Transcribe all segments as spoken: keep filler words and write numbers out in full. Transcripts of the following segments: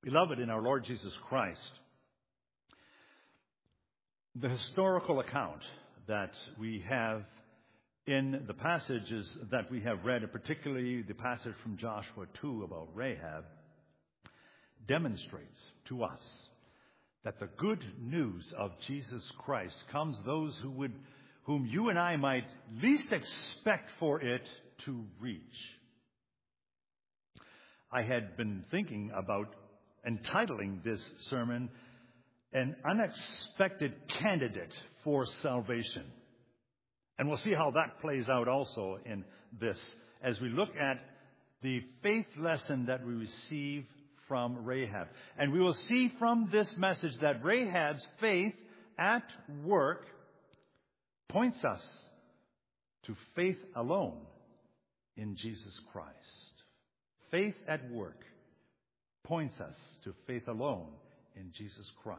Beloved in our Lord Jesus Christ, the historical account that we have in the passages that we have read, and particularly the passage from Joshua two about Rahab, demonstrates to us that the good news of Jesus Christ comes those who would, whom you and I might least expect for it to reach. I had been thinking about entitling this sermon, An Unexpected Candidate for Salvation. And we'll see how that plays out also in this, as we look at the faith lesson that we receive from Rahab. And we will see from this message that Rahab's faith at work points us to faith alone in Jesus Christ. Faith at work points us to faith alone in Jesus Christ.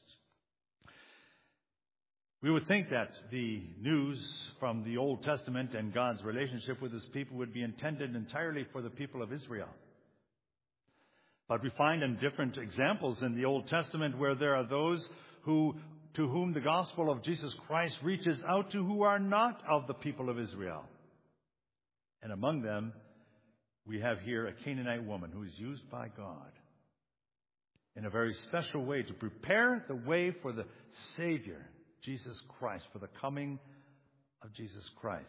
We would think that the news from the Old Testament and God's relationship with His people would be intended entirely for the people of Israel. But we find in different examples in the Old Testament where there are those who, to whom the gospel of Jesus Christ reaches out to, who are not of the people of Israel. And among them, we have here a Canaanite woman who is used by God in a very special way to prepare the way for the Savior, Jesus Christ, for the coming of Jesus Christ.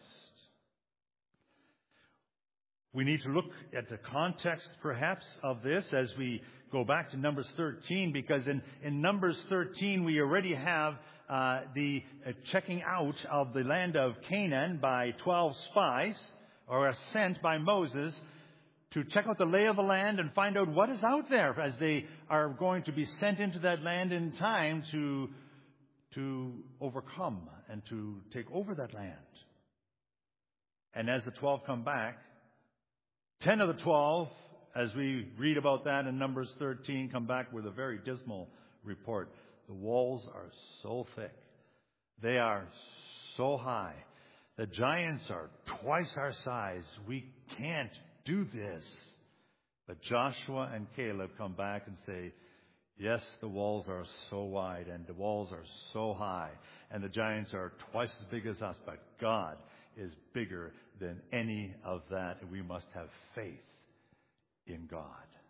We need to look at the context, perhaps, of this as we go back to Numbers thirteen, because in, in Numbers thirteen we already have uh, the uh, checking out of the land of Canaan by twelve spies, or a sent by Moses to check out the lay of the land and find out what is out there as they are going to be sent into that land in time to, to overcome and to take over that land. And as the twelve come back, ten of the twelve, as we read about that in Numbers thirteen, come back with a very dismal report. The walls are so thick. They are so high. The giants are twice our size. We can't do this. But Joshua and Caleb come back and say, yes, the walls are so wide and the walls are so high and the giants are twice as big as us, but God is bigger than any of that, and we must have faith in God.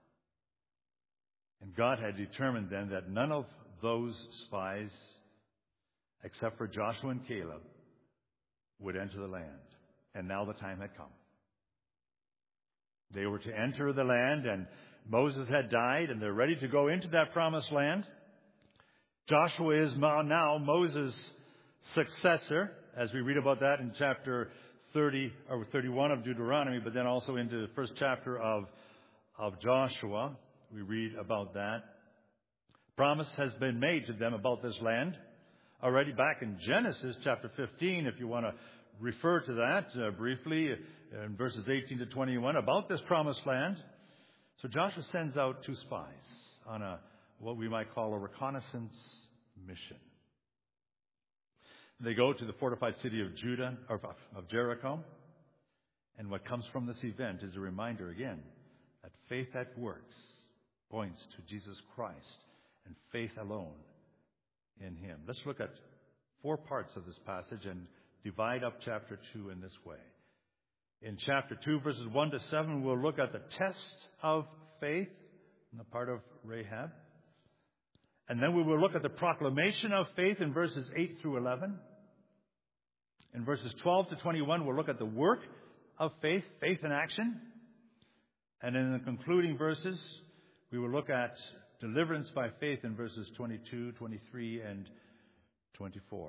And God had determined then that none of those spies, except for Joshua and Caleb, would enter the land. And now the time had come. They were to enter the land, and Moses had died, and they're ready to go into that promised land. Joshua is now Moses' successor, as we read about that in chapter thirty or thirty-one of Deuteronomy, but then also into the first chapter of, of Joshua. We read about that. Promise has been made to them about this land already back in Genesis chapter fifteen, if you want to refer to that uh, briefly, in verses eighteen to twenty-one, about this promised land. So Joshua sends out two spies on a what we might call a reconnaissance mission. They go to the fortified city of Judah, or of Jericho, and what comes from this event is a reminder again that faith that works points to Jesus Christ and faith alone in Him. Let's look at four parts of this passage and divide up chapter two in this way. In chapter two, verses one to seven, we'll look at the test of faith on the part of Rahab. And then we will look at the proclamation of faith in verses eight through eleven. In verses twelve to twenty-one, we'll look at the work of faith, faith in action. And in the concluding verses, we will look at deliverance by faith in verses twenty-two, twenty-three, and twenty-four.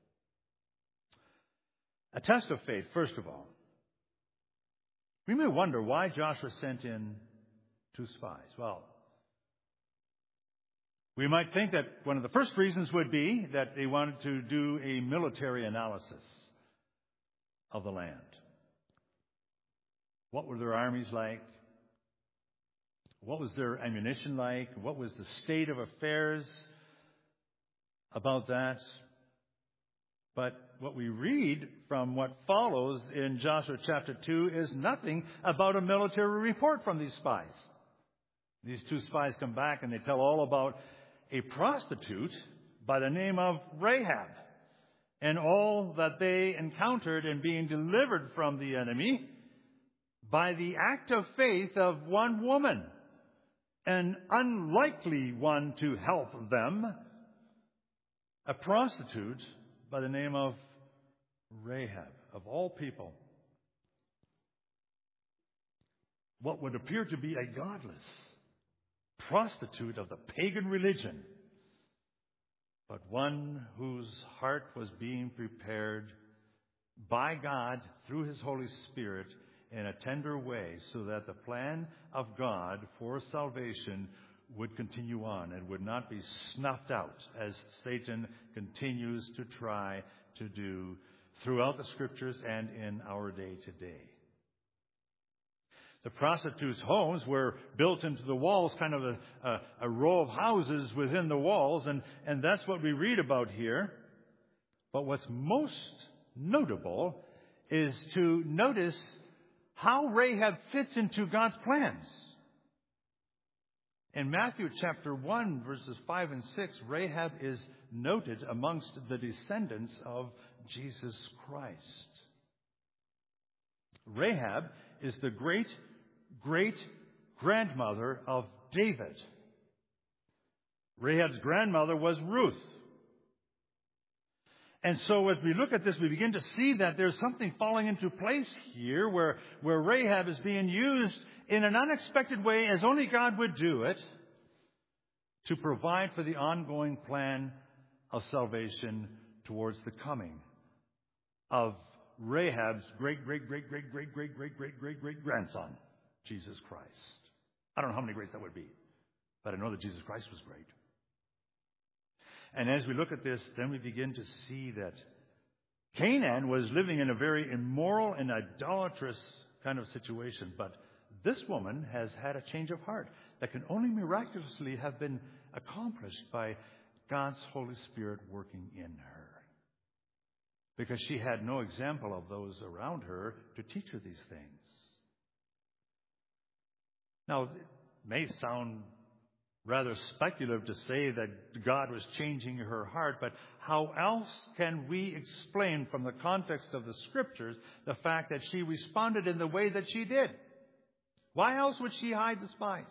A test of faith, first of all. We may wonder why Joshua sent in two spies. Well, we might think that one of the first reasons would be that they wanted to do a military analysis of the land. What were their armies like? What was their ammunition like? What was the state of affairs about that? But what we read from what follows in Joshua chapter two is nothing about a military report from these spies. These two spies come back and they tell all about a prostitute by the name of Rahab and all that they encountered in being delivered from the enemy by the act of faith of one woman, an unlikely one to help them, a prostitute by the name of Rahab, of all people. What would appear to be a godless prostitute of the pagan religion, but one whose heart was being prepared by God through His Holy Spirit in a tender way so that the plan of God for salvation would continue on and would not be snuffed out as Satan continues to try to do throughout the Scriptures and in our day today. The prostitutes' homes were built into the walls, kind of a, a, a row of houses within the walls, and, and that's what we read about here. But what's most notable is to notice how Rahab fits into God's plans. In Matthew chapter one, verses five and six, Rahab is noted amongst the descendants of Jesus Christ. Rahab is the great great-grandmother of David. Rahab's grandmother was Ruth. And so as we look at this, we begin to see that there's something falling into place here where, where Rahab is being used in an unexpected way, as only God would do it, to provide for the ongoing plan of salvation towards the coming of Rahab's great, great, great, great, great, great, great, great, great, great grandson, Jesus Christ. I don't know how many greats that would be, but I know that Jesus Christ was great. And as we look at this, then we begin to see that Canaan was living in a very immoral and idolatrous kind of situation, but this woman has had a change of heart that can only miraculously have been accomplished by God's Holy Spirit working in her, because she had no example of those around her to teach her these things. Now, it may sound rather speculative to say that God was changing her heart, but how else can we explain from the context of the Scriptures the fact that she responded in the way that she did? Why else would she hide the spies?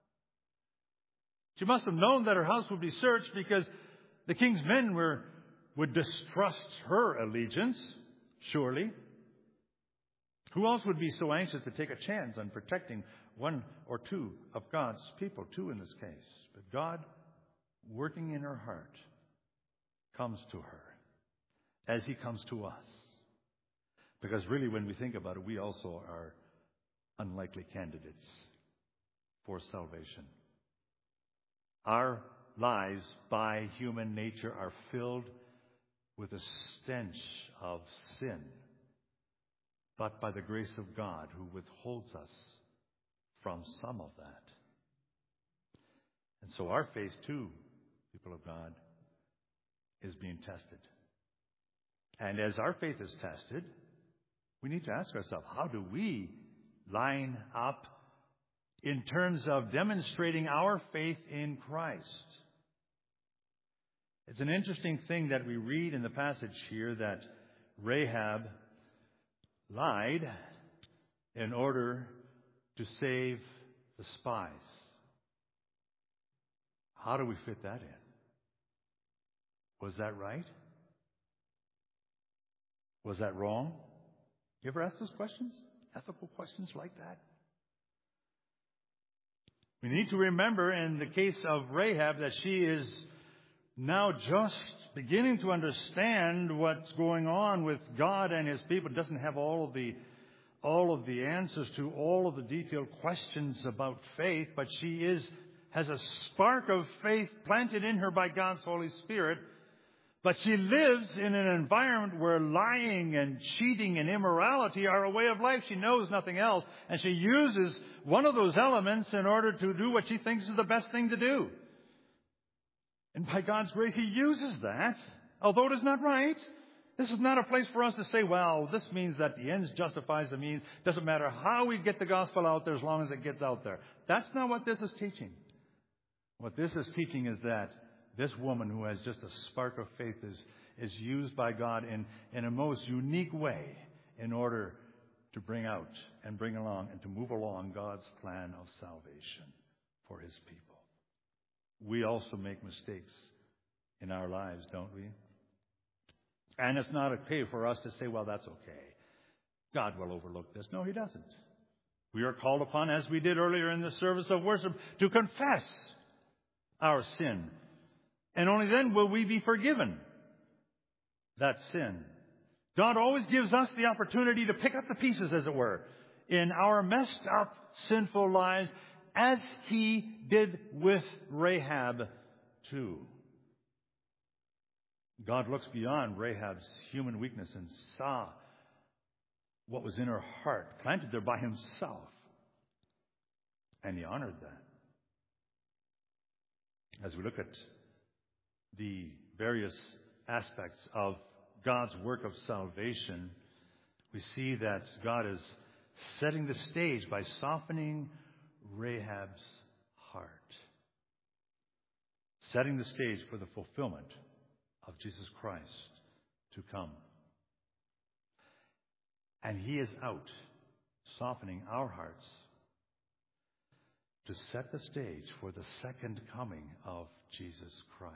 She must have known that her house would be searched because the king's men were would distrust her allegiance, surely. Who else would be so anxious to take a chance on protecting one or two of God's people, two in this case? But God, working in her heart, comes to her as He comes to us. Because really, when we think about it, we also are unlikely candidates for salvation. Our lives, by human nature, are filled with a stench of sin, but by the grace of God who withholds us from some of that. And so our faith too, people of God, is being tested. And as our faith is tested, we need to ask ourselves, how do we line up in terms of demonstrating our faith in Christ? It's an interesting thing that we read in the passage here that Rahab lied in order to save the spies. How do we fit that in? Was that right? Was that wrong? You ever ask those questions? Ethical questions like that? We need to remember in the case of Rahab that she is now just beginning to understand what's going on with God and His people. Doesn't have all of the all of the answers to all of the detailed questions about faith, but she is has a spark of faith planted in her by God's Holy Spirit. But she lives in an environment where lying and cheating and immorality are a way of life. She knows nothing else, and she uses one of those elements in order to do what she thinks is the best thing to do. And by God's grace, He uses that, although it is not right. This is not a place for us to say, well, this means that the ends justifies the means. Doesn't matter how we get the gospel out there as long as it gets out there. That's not what this is teaching. What this is teaching is that this woman who has just a spark of faith is, is used by God in, in a most unique way in order to bring out and bring along and to move along God's plan of salvation for His people. We also make mistakes in our lives, don't we? And it's not okay for us to say, well, that's okay. God will overlook this. No, He doesn't. We are called upon, as we did earlier in the service of worship, to confess our sin. And only then will we be forgiven that sin. God always gives us the opportunity to pick up the pieces, as it were, in our messed up, sinful lives, as He did with Rahab too. God looks beyond Rahab's human weakness and saw what was in her heart, planted there by Himself. And He honored that. As we look at the various aspects of God's work of salvation, we see that God is setting the stage by softening Rahab's heart. Setting the stage for the fulfillment of Jesus Christ to come. And He is out softening our hearts to set the stage for the second coming of Jesus Christ.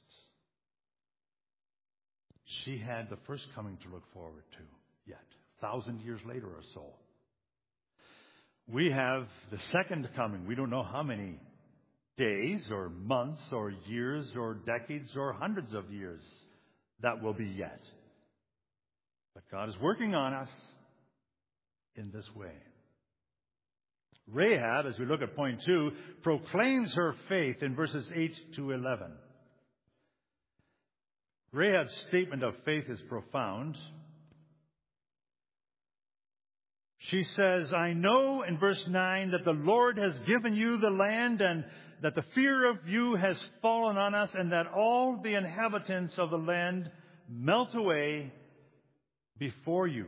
She had the first coming to look forward to yet, a thousand years later or so. We have the second coming. We don't know how many days or months or years or decades or hundreds of years that will be yet. But God is working on us in this way. Rahab, as we look at point two, proclaims her faith in verses eight to eleven. Rahab's statement of faith is profound. She says, I know, in verse nine, that the Lord has given you the land and that the fear of you has fallen on us and that all the inhabitants of the land melt away before you.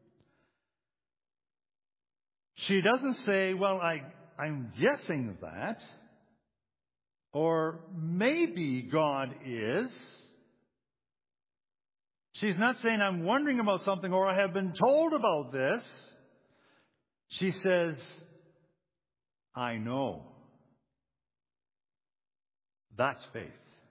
She doesn't say, well, I, I'm guessing that, or maybe God is. She's not saying I'm wondering about something or I have been told about this. She says, I know. That's faith.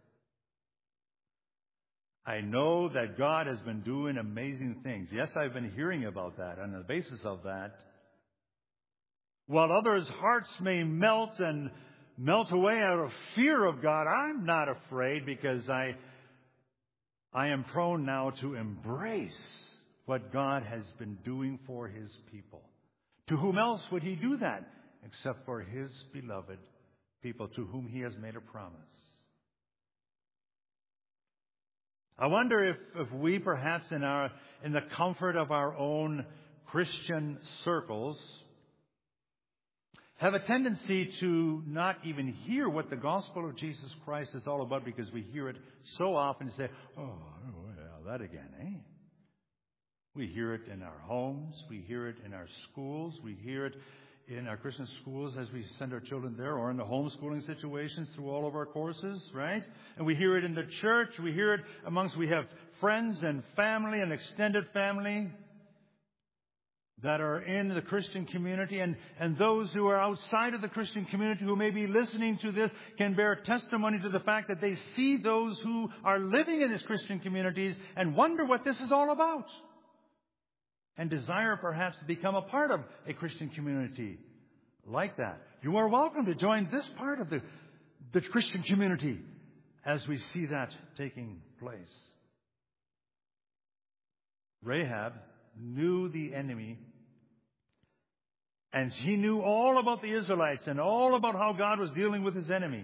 I know that God has been doing amazing things. Yes, I've been hearing about that. On the basis of that, while others' hearts may melt and melt away out of fear of God, I'm not afraid because I, I am prone now to embrace what God has been doing for His people. To whom else would He do that except for His beloved people to whom He has made a promise? I wonder if, if we perhaps in our in the comfort of our own Christian circles have a tendency to not even hear what the gospel of Jesus Christ is all about because we hear it so often and say, oh, yeah, that again, eh? We hear it in our homes. We hear it in our schools. We hear it in our Christian schools as we send our children there, or in the homeschooling situations through all of our courses, right? And we hear it in the church. We hear it amongst, we have friends and family and extended family that are in the Christian community, and, and those who are outside of the Christian community who may be listening to this can bear testimony to the fact that they see those who are living in these Christian communities and wonder what this is all about. And desire perhaps to become a part of a Christian community like that. You are welcome to join this part of the, the Christian community as we see that taking place. Rahab knew the enemy, and she knew all about the Israelites and all about how God was dealing with His enemy.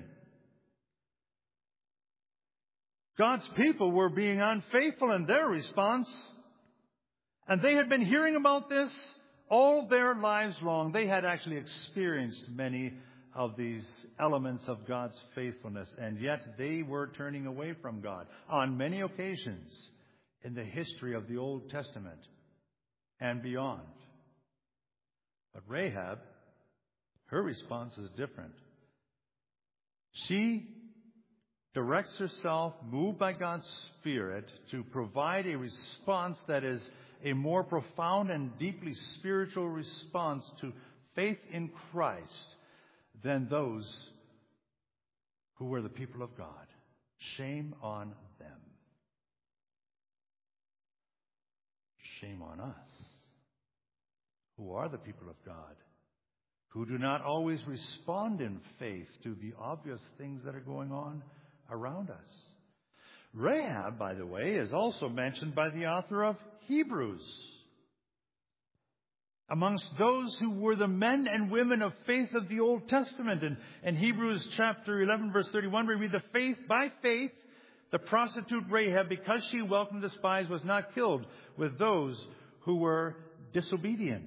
God's people were being unfaithful in their response. And they had been hearing about this all their lives long. They had actually experienced many of these elements of God's faithfulness. And yet they were turning away from God on many occasions in the history of the Old Testament and beyond. But Rahab, her response is different. She directs herself, moved by God's Spirit, to provide a response that is a more profound and deeply spiritual response to faith in Christ than those who were the people of God. Shame on them. Shame on us, who are the people of God, who do not always respond in faith to the obvious things that are going on around us. Rahab, by the way, is also mentioned by the author of Hebrews. Amongst those who were the men and women of faith of the Old Testament. And in Hebrews chapter eleven, verse thirty-one, we read, the faith, by faith, the prostitute Rahab, because she welcomed the spies, was not killed with those who were disobedient.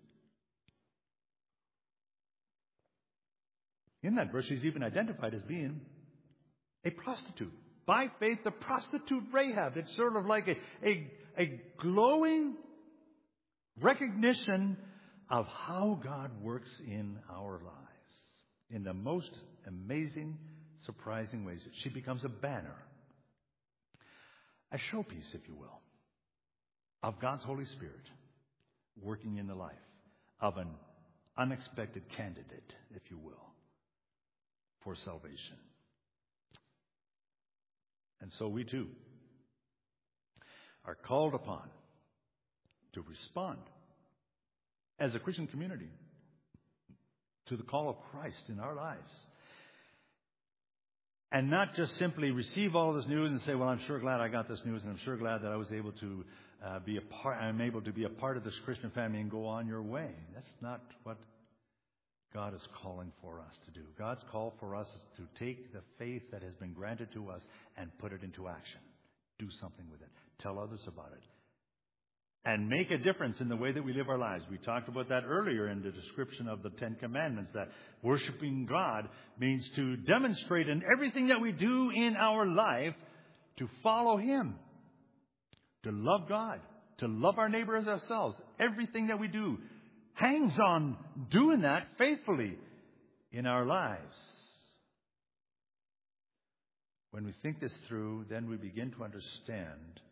In that verse, she's even identified as being a prostitute. By faith, the prostitute Rahab. It's sort of like a, a, a glowing recognition of how God works in our lives in the most amazing, surprising ways. She becomes a banner, a showpiece, if you will, of God's Holy Spirit working in the life of an unexpected candidate, if you will, for salvation. And so we too are called upon to respond as a Christian community to the call of Christ in our lives. And not just simply receive all this news and say, well, I'm sure glad I got this news, and I'm sure glad that I was able to uh, be a part, I'm able to be a part of this Christian family and go on your way. That's not what God is calling for us to do. God's call for us is to take the faith that has been granted to us and put it into action. Do something with it. Tell others about it. And make a difference in the way that we live our lives. We talked about that earlier in the description of the Ten Commandments, that worshiping God means to demonstrate in everything that we do in our life to follow Him, to love God, to love our neighbor as ourselves. Everything that we do hangs on doing that faithfully in our lives. When we think this through, then we begin to understand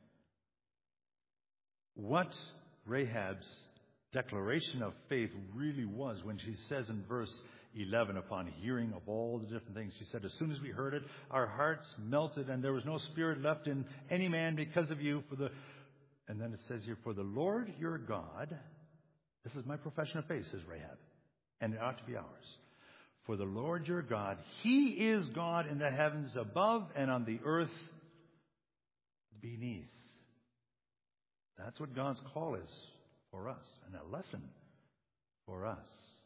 what Rahab's declaration of faith really was when she says in verse eleven, upon hearing of all the different things, she said, as soon as we heard it, our hearts melted, and there was no spirit left in any man because of you. For the, and then it says here, for the Lord your God, this is my profession of faith, says Rahab, and it ought to be ours. For the Lord your God, He is God in the heavens above and on the earth beneath. That's what God's call is for us, and a lesson for us.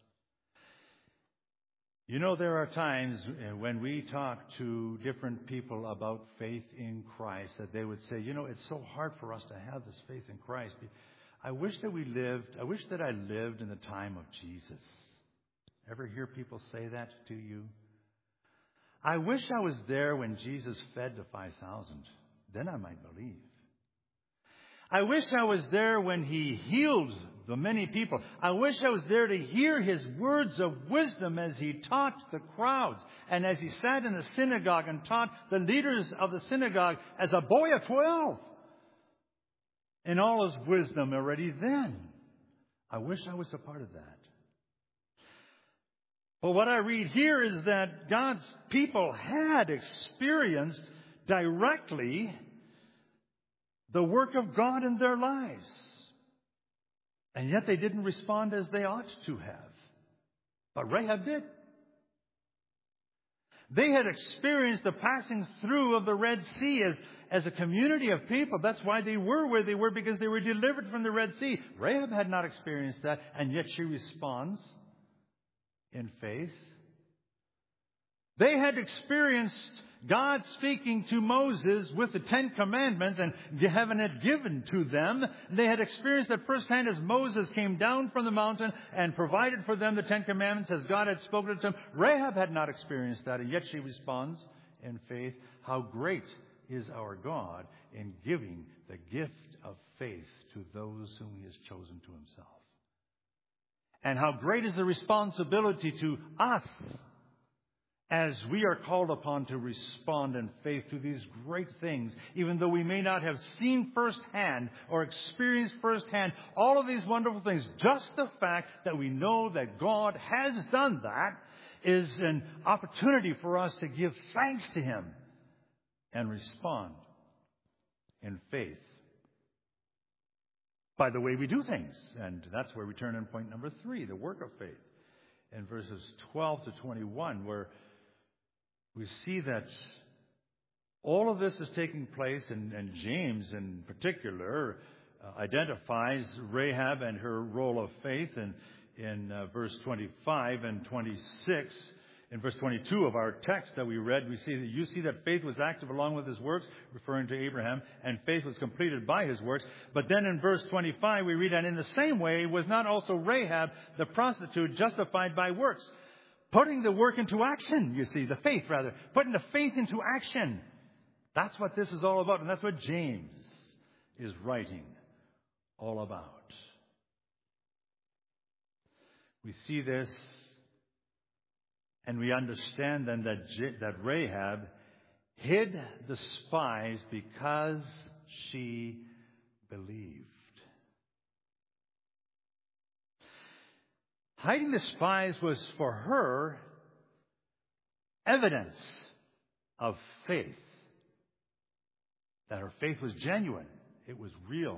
You know, there are times when we talk to different people about faith in Christ that they would say, you know, it's so hard for us to have this faith in Christ. I wish that we lived, I wish that I lived in the time of Jesus. Ever hear people say that to you? I wish I was there when Jesus fed the five thousand. Then I might believe. I wish I was there when He healed the many people. I wish I was there to hear His words of wisdom as He taught the crowds, and as He sat in the synagogue and taught the leaders of the synagogue as a boy of twelve. In all His wisdom already then. I wish I was a part of that. But what I read here is that God's people had experienced directly the work of God in their lives. And yet they didn't respond as they ought to have. But Rahab did. They had experienced the passing through of the Red Sea as, as a community of people. That's why they were where they were, because they were delivered from the Red Sea. Rahab had not experienced that, and yet she responds in faith. They had experienced God speaking to Moses with the Ten Commandments and having it given to them. They had experienced that firsthand as Moses came down from the mountain and provided for them the Ten Commandments as God had spoken to them. Rahab had not experienced that, and yet she responds in faith. How great is our God in giving the gift of faith to those whom He has chosen to Himself. And how great is the responsibility to us as we are called upon to respond in faith to these great things, even though we may not have seen firsthand or experienced firsthand all of these wonderful things. Just the fact that we know that God has done that is an opportunity for us to give thanks to Him and respond in faith by the way we do things. And that's where we turn in point number three, the work of faith, in verses twelve to twenty-one, where we see that all of this is taking place, and, and James in particular uh, identifies Rahab and her role of faith in, in uh, verse twenty-five and twenty-six. In verse twenty-two of our text that we read, we see that you see that faith was active along with his works, referring to Abraham, and faith was completed by his works. But then in verse twenty-five we read, and in the same way was not also Rahab the prostitute justified by works? Putting the work into action, you see, the faith rather. Putting the faith into action. That's what this is all about, and that's what James is writing all about. We see this, and we understand then that, J- that Rahab hid the spies because she believed. Hiding the spies was for her evidence of faith. That her faith was genuine. It was real.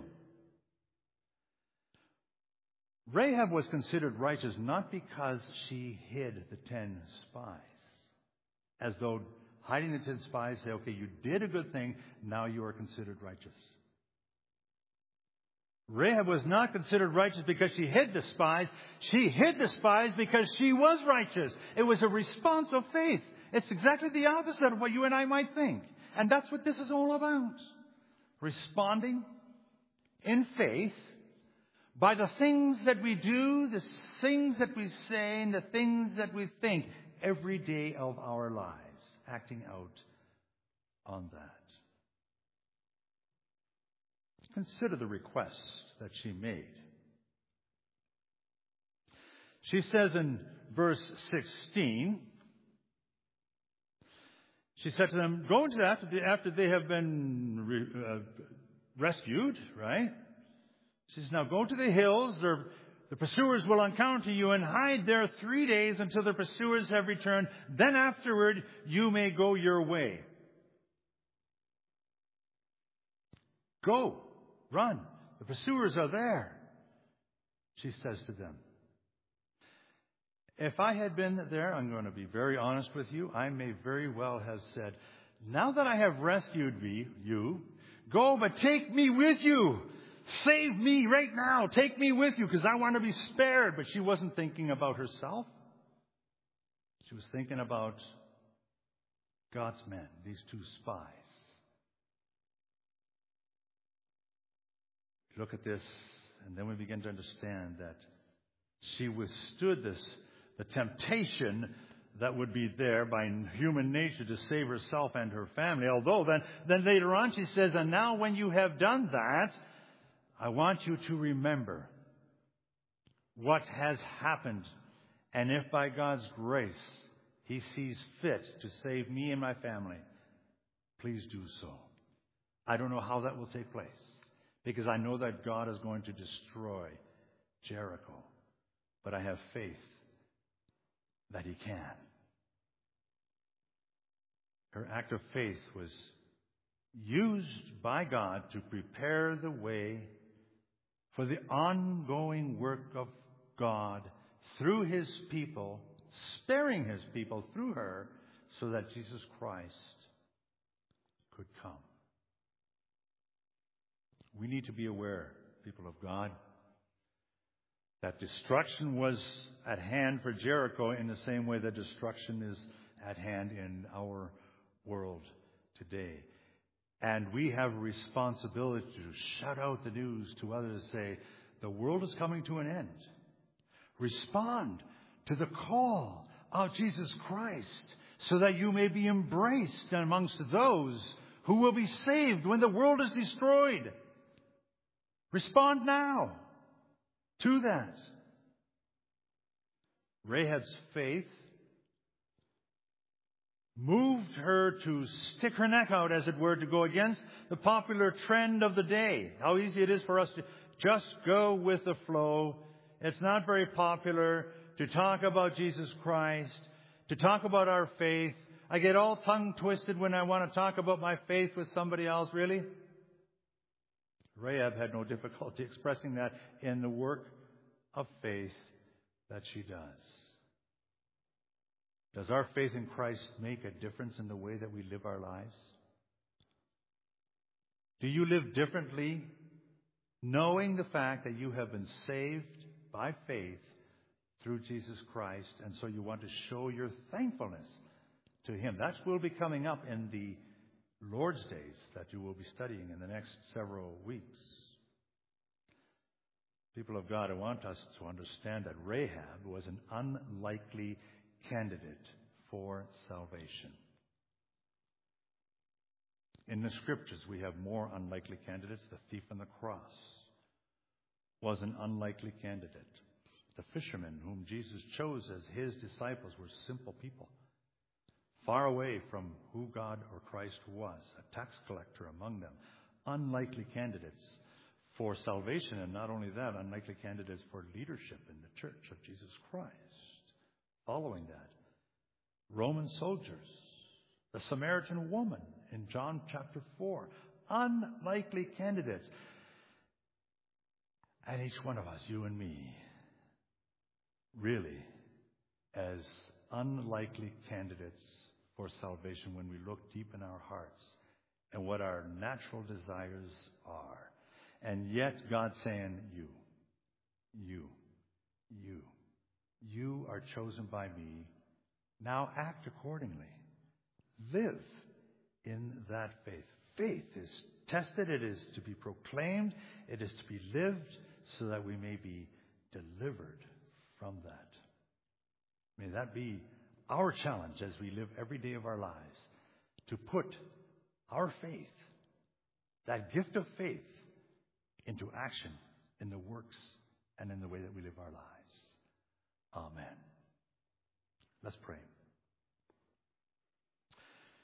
Rahab was considered righteous not because she hid the ten spies. As though hiding the ten spies say, okay, you did a good thing, now you are considered righteous. Rahab was not considered righteous because she hid the spies. She hid the spies because she was righteous. It was a response of faith. It's exactly the opposite of what you and I might think. And that's what this is all about. Responding in faith by the things that we do, the things that we say, and the things that we think every day of our lives. Acting out on that. Consider the request that she made. She says in verse sixteen, she said to them, go into after, the, after they have been re, uh, rescued, right? She says, now go to the hills, or the pursuers will encounter you, and hide there three days until the pursuers have returned. Then afterward you may go your way. Go. Run. The pursuers are there. She says to them. If I had been there, I'm going to be very honest with you, I may very well have said, now that I have rescued me, you, go, but take me with you. Save me right now. Take me with you because I want to be spared. But she wasn't thinking about herself. She was thinking about God's men, these two spies. Look at this, and then we begin to understand that she withstood this, the temptation that would be there by human nature to save herself and her family. Although then, then later on she says, and now when you have done that, I want you to remember what has happened. And if by God's grace He sees fit to save me and my family, please do so. I don't know how that will take place, because I know that God is going to destroy Jericho. But I have faith that He can. Her act of faith was used by God to prepare the way for the ongoing work of God through His people, sparing His people through her, so that Jesus Christ could come. We need to be aware, people of God, that destruction was at hand for Jericho in the same way that destruction is at hand in our world today. And we have a responsibility to shout out the news to others, say, the world is coming to an end. Respond to the call of Jesus Christ so that you may be embraced amongst those who will be saved when the world is destroyed. Respond now to that. Rahab's faith moved her to stick her neck out, as it were, to go against the popular trend of the day. How easy it is for us to just go with the flow. It's not very popular to talk about Jesus Christ, to talk about our faith. I get all tongue-twisted when I want to talk about my faith with somebody else, really. Rahab had no difficulty expressing that in the work of faith that she does. Does our faith in Christ make a difference in the way that we live our lives? Do you live differently, knowing the fact that you have been saved by faith through Jesus Christ, and so you want to show your thankfulness to Him? That will be coming up in the Lord's days that you will be studying in the next several weeks. People of God, I want us to understand that Rahab was an unlikely candidate for salvation. In the Scriptures, we have more unlikely candidates. The thief on the cross was an unlikely candidate. The fishermen whom Jesus chose as His disciples were simple people, far away from who God or Christ was, a tax collector among them. Unlikely candidates for salvation, and not only that, unlikely candidates for leadership in the church of Jesus Christ. Following that, Roman soldiers, the Samaritan woman in John chapter four, unlikely candidates. And each one of us, you and me, really as unlikely candidates for salvation when we look deep in our hearts and what our natural desires are. And yet God's saying, you, you, you, you are chosen by me. Now act accordingly. Live in that faith. Faith is tested. It is to be proclaimed. It is to be lived so that we may be delivered from that. May that be our challenge as we live every day of our lives, to put our faith, that gift of faith, into action in the works and in the way that we live our lives. Amen. Let's pray.